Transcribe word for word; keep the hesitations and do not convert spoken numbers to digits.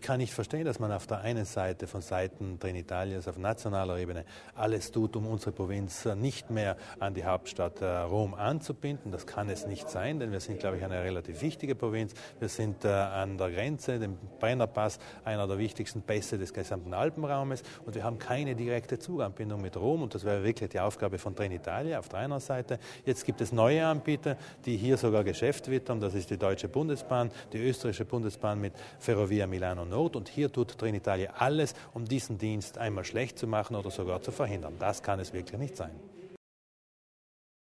kann nicht verstehen, dass man auf der einen Seite von Seiten Trenitalias auf nationaler Ebene alles tut, um unsere Provinz nicht mehr an die Hauptstadt Rom anzubinden. Das kann es nicht sein, denn wir sind, glaube ich, eine relativ wichtige Provinz. Wir sind an der Grenze, dem Brennerpass, einer der wichtigsten Pässe des gesamten Alpenraumes, und wir haben keine direkte Zuganbindung mit Rom, und das wäre wirklich die Aufgabe von Trenitalia auf der einen Seite. Jetzt gibt es neue Anbieter, die hier sogar Geschäft wittern. Das ist die Deutsche Bundesbahn, die österreichische Bundesbahn mit Ferrovia Milano Nord, und hier tut Trenitalia alles, um diesen Dienst einmal schlecht zu machen oder sogar zu verhindern. Das kann es wirklich nicht sein.